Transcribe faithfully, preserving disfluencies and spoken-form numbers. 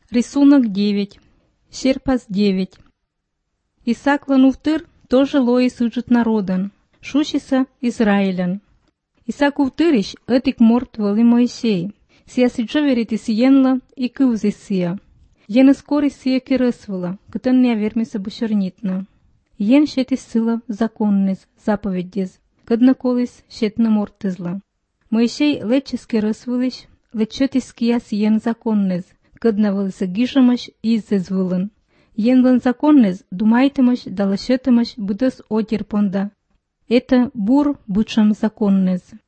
Рисунок девять. Серпас девять. Исаак лануфтыр тоже лои сыджет народан, шушиса Израилян. Исаак уфтырищ этик морт вали Моисей, сия сиджоверит из енла и кывзи сия. Ен скорый сия кирысвала, кытан не авермиса бушернитна. Ен щетис сила законнез, заповеддез, кыдна колис щетна мортызла. Моисей лечес кирысвалищ, лечетис кияс ен законнез, кыдна валиса гижамаш иззез вылын. Ен лан законнез думайтымаш да лашетымаш будос отер понда. Это бур бучам законнез.